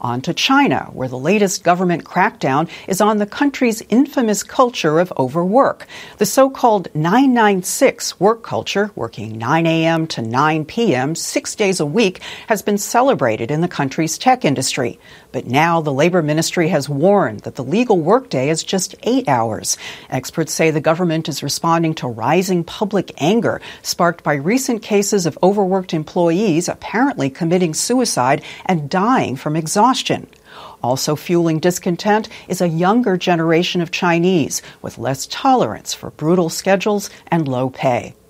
On to China, where the latest government crackdown is on the country's infamous culture of overwork. The so-called 996 work culture, working 9 a.m. to 9 p.m. 6 days a week, has been celebrated in the country's tech industry. But now the Labor Ministry has warned that the legal workday is just 8 hours. Experts say the government is responding to rising public anger sparked by recent cases of overworked employees apparently committing suicide and dying from exhaustion. Also fueling discontent is a younger generation of Chinese with less tolerance for brutal schedules and low pay.